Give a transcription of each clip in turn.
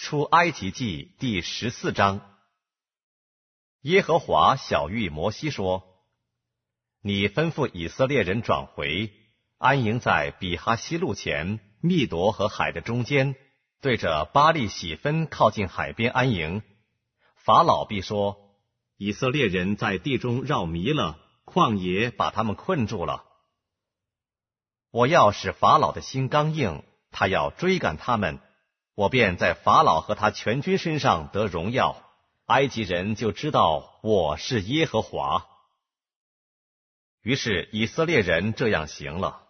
出埃及记第14章。耶和华晓谕摩西说：你吩咐以色列人转回，安营在比哈西路前，密夺和海的中间，对着巴力喜分靠近海边安营。法老必说：以色列人在地中绕迷了，旷野把他们困住了。我要使法老的心刚硬，他要追赶他们，我便在法老和他全军身上得荣耀，埃及人就知道我是耶和华。于是以色列人这样行了。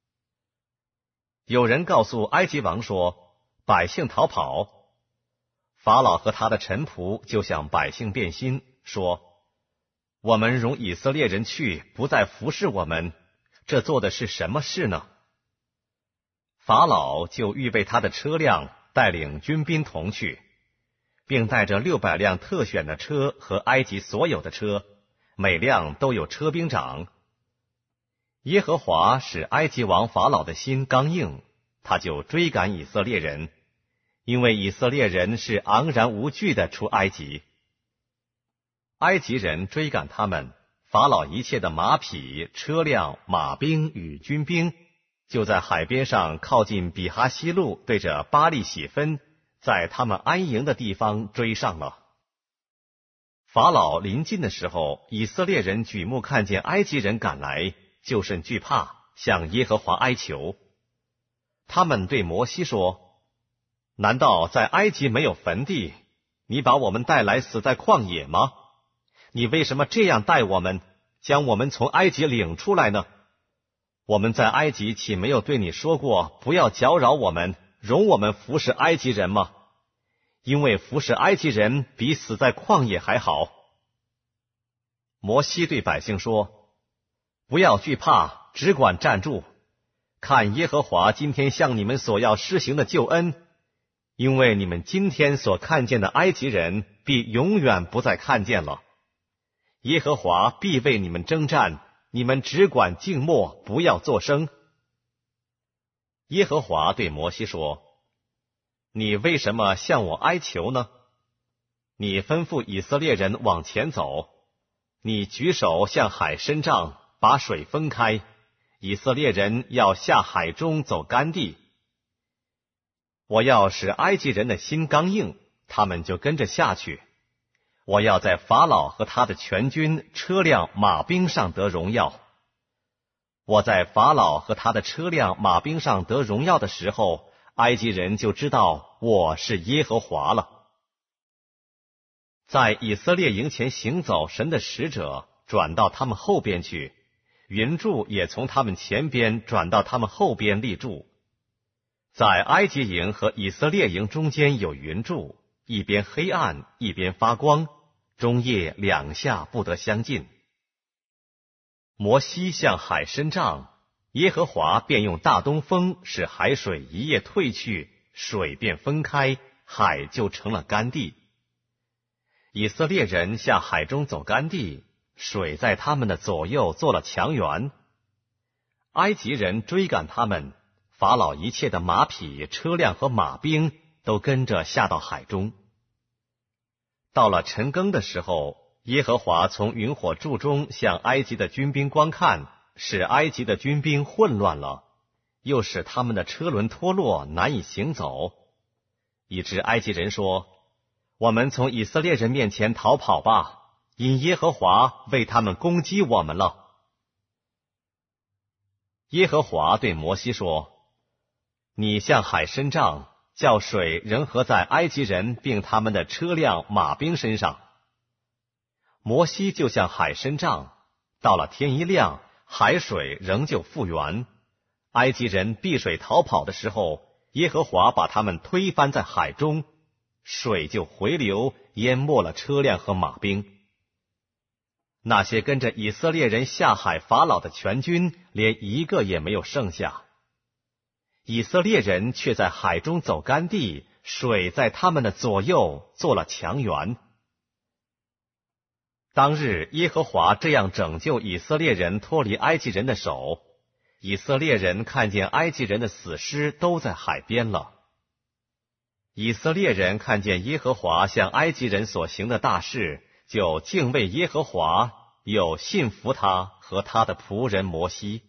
有人告诉埃及王说，百姓逃跑。法老和他的臣仆就向百姓变心，说：我们容以色列人去，不再服侍我们，这做的是什么事呢？法老就预备他的车辆，带领军兵同去，并带着600辆特选的车和埃及所有的车，每辆都有车兵长。耶和华使埃及王法老的心刚硬，他就追赶以色列人，因为以色列人是昂然无惧的出埃及。埃及人追赶他们，法老一切的马匹、车辆、马兵与军兵，就在海边上靠近比哈西路，对着巴力喜分，在他们安营的地方追上了。法老临近的时候，以色列人举目看见埃及人赶来，就甚惧怕，向耶和华哀求。他们对摩西说：难道在埃及没有坟地？你把我们带来死在旷野吗？你为什么这样待我们，将我们从埃及领出来呢？我们在埃及岂没有对你说过，不要搅扰我们，容我们服侍埃及人吗？因为服侍埃及人比死在旷野还好。摩西对百姓说：不要惧怕，只管站住，看耶和华今天向你们所要施行的救恩，因为你们今天所看见的埃及人，必永远不再看见了。耶和华必为你们征战，你们只管静默，不要作声。耶和华对摩西说：你为什么向我哀求呢？你吩咐以色列人往前走，你举手向海伸杖，把水分开，以色列人要下海中走干地。我要使埃及人的心刚硬，他们就跟着下去。我要在法老和他的全军、车辆、马兵上得荣耀。我在法老和他的车辆、马兵上得荣耀的时候，埃及人就知道我是耶和华了。在以色列营前行走，神的使者转到他们后边去，云柱也从他们前边转到他们后边立柱。在埃及营和以色列营中间有云柱，一边黑暗，一边发光，中夜两下不得相近。摩西向海伸杖，耶和华便用大东风使海水一夜退去，水便分开，海就成了干地。以色列人下海中走干地，水在他们的左右做了墙垣。埃及人追赶他们，法老一切的马匹、车辆和马兵都跟着下到海中。到了晨更的时候，耶和华从云火柱中向埃及的军兵观看，使埃及的军兵混乱了，又使他们的车轮脱落，难以行走，以致埃及人说：我们从以色列人面前逃跑吧，因耶和华为他们攻击我们了。耶和华对摩西说：你向海伸杖，叫水仍合在埃及人并他们的车辆、马兵身上。摩西就向海伸杖，到了天一亮，海水仍旧复原。埃及人避水逃跑的时候，耶和华把他们推翻在海中，水就回流，淹没了车辆和马兵。那些跟着以色列人下海法老的全军，连一个也没有剩下。以色列人却在海中走干地，水在他们的左右做了墙垣。当日耶和华这样拯救以色列人脱离埃及人的手，以色列人看见埃及人的死尸都在海边了。 以色列人看见耶和华向埃及人所行的大事，就敬畏耶和华，又信服他和他的仆人摩西。